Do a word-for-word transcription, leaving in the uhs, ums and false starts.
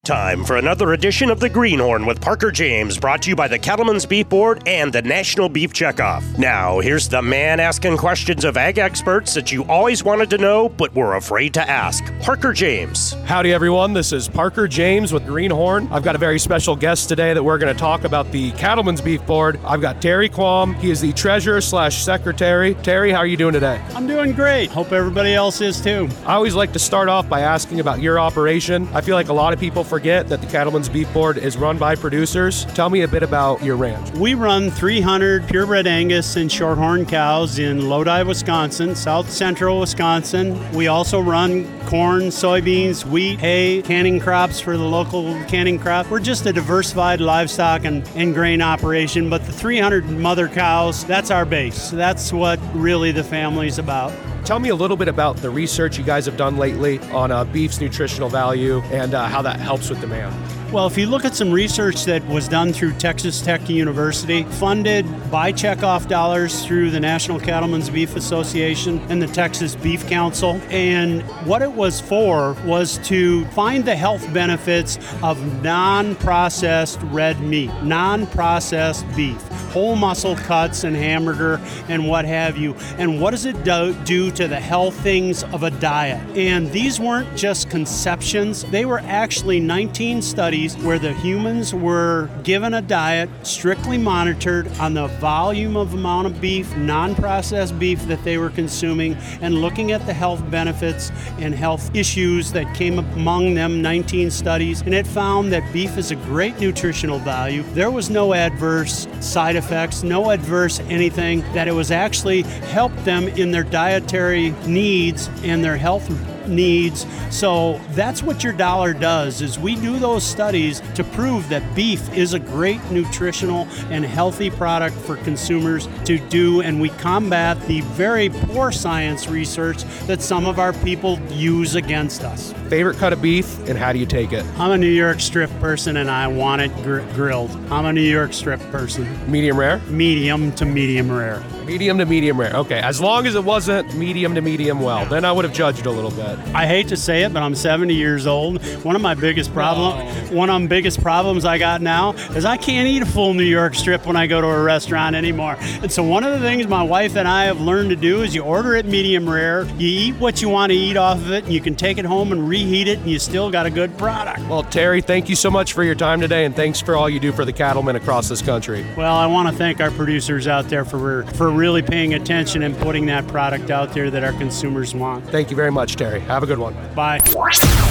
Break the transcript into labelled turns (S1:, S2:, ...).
S1: Time for another edition of The Greenhorn with Parker James, brought to you by the Cattlemen's Beef Board and the National Beef Checkoff. Now, here's the man asking questions of ag experts that you always wanted to know but were afraid to ask, Parker James.
S2: Howdy, everyone. This is Parker James with Greenhorn. I've got a very special guest today that we're going to talk about the Cattlemen's Beef Board. I've got Terry Quam. He is the treasurer slash secretary. Terry, how are you doing today?
S3: I'm doing great. Hope everybody else is too.
S2: I always like to start off by asking about your operation. I feel like a lot of people forget that the Cattlemen's Beef Board is run by producers. Tell me a bit about your ranch.
S3: We run three hundred purebred Angus and shorthorn cows in Lodi, Wisconsin, south central Wisconsin. We also run corn, soybeans, wheat, hay, canning crops for the local canning crop. We're just a diversified livestock and, and grain operation, but the three hundred mother cows, that's our base. That's what really the family's about.
S2: Tell me a little bit about the research you guys have done lately on uh, beef's nutritional value and uh, how that helps with demand.
S3: Well, if you look at some research that was done through Texas Tech University, funded by checkoff dollars through the National Cattlemen's Beef Association and the Texas Beef Council, and what it was for was to find the health benefits of non-processed red meat, non-processed beef, whole muscle cuts and hamburger and what have you, and what does it do, do to the health things of a diet. And these weren't just conceptions, they were actually nineteen studies where the humans were given a diet strictly monitored on the volume of amount of beef, non-processed beef that they were consuming, and looking at the health benefits and health issues that came among them, nineteen studies, and it found that beef is a great nutritional value. There was no adverse side effects, no adverse anything, that it was actually helped them in their dietary needs and their health needs. So that's what your dollar does, is we do those studies to prove that beef is a great nutritional and healthy product for consumers to do, and we combat the very poor science research that some of our people use against us.
S2: Favorite cut of beef, and how do you take it?
S3: I'm a New York strip person and I want it gr- grilled. I'm a New York strip person.
S2: Medium rare?
S3: Medium to medium rare.
S2: Medium to medium rare. Okay, as long as it wasn't medium to medium well, then I would have judged a little bit.
S3: I hate to say it, but I'm seventy years old. One of my biggest problem,
S2: Oh.
S3: one of the biggest problems I got now is I can't eat a full New York strip when I go to a restaurant anymore. And so one of the things my wife and I have learned to do is you order it medium rare, you eat what you want to eat off of it, and you can take it home and reheat it, and you still got a good product.
S2: Well, Terry, thank you so much for your time today, and thanks for all you do for the cattlemen across this country.
S3: Well, I want to thank our producers out there for for really paying attention and putting that product out there that our consumers want.
S2: Thank you very much, Terry. Have a good one.
S3: Bye.